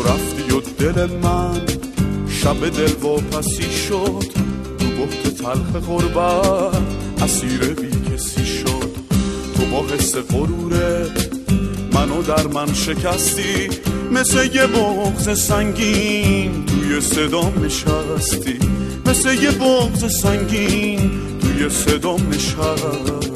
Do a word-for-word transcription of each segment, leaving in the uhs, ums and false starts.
رفتی و دل من شب دل واپسی شد، تو بحت تلخ غربت اسیر بی کسی شد. تو با حس غرورت منو در من شکستی، مثل یه بغض سنگین توی صدام نشستی، مثل یه بغض سنگین توی صدام نشستی.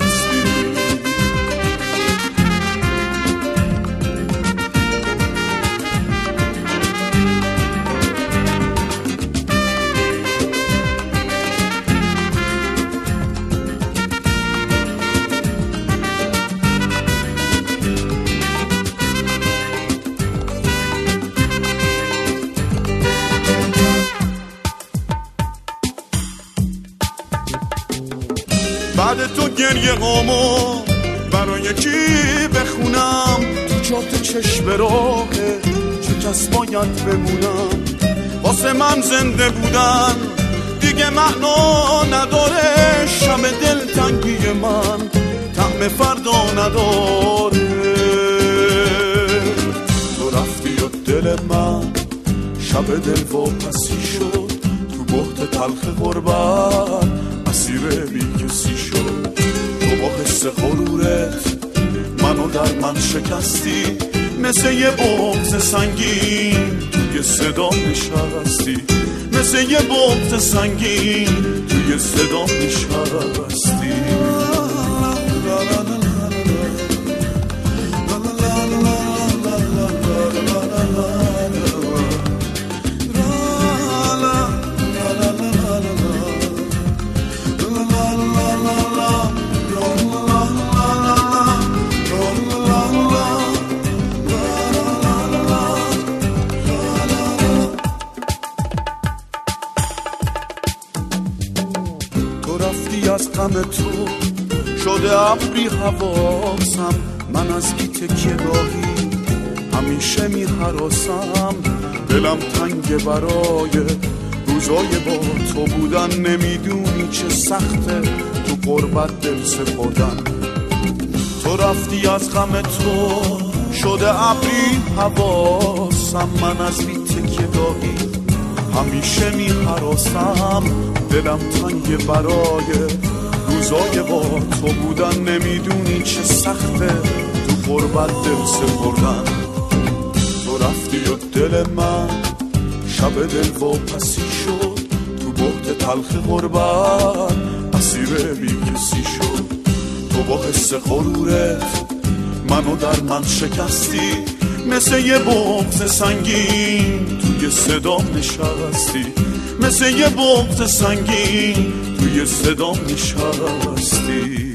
بعد تو گریه هامو برای کی بخونم؟ تو جاده چشم راهه چه کس باید بمونم؟ واسه من زنده بودن دیگه معنا نداره، شب دلتنگی من طعم فردا نداره. تو رفتی و دل من شب دل واپسی شد، تو بحت تلخ غربت اسیر بی کسی شد. تو با حس غرورت منو در من شکستی، مثل یه بغض سنگین توی صدام نشستی، مثل یه بغض سنگین توی صدام نشستی. از غم تو شده ابری حواسم، من از بی تکیه گاهی همیشه می هراسم. دلم تنگ برای روزای با تو بودن، نمیدونی چه سخته تو غربت دل سپردن. تو رفتی از غم تو شده ابری حواسم، من از بی تکیه گاهی همیشه می هراسم. دلم تنگ برای روزای با تو بودن، نمیدونی چه سخته تو غربت دل سپردن. تو رفتی و دل من شب دل واپسی شد، تو بحت تلخ غربت اسیر بی کسی شد. تو با حس غرورت منو در من شکستی، مثل یه بغض سنگین توی صدام نشستی، مثل یه بغض سنگین توی صدام نشستی.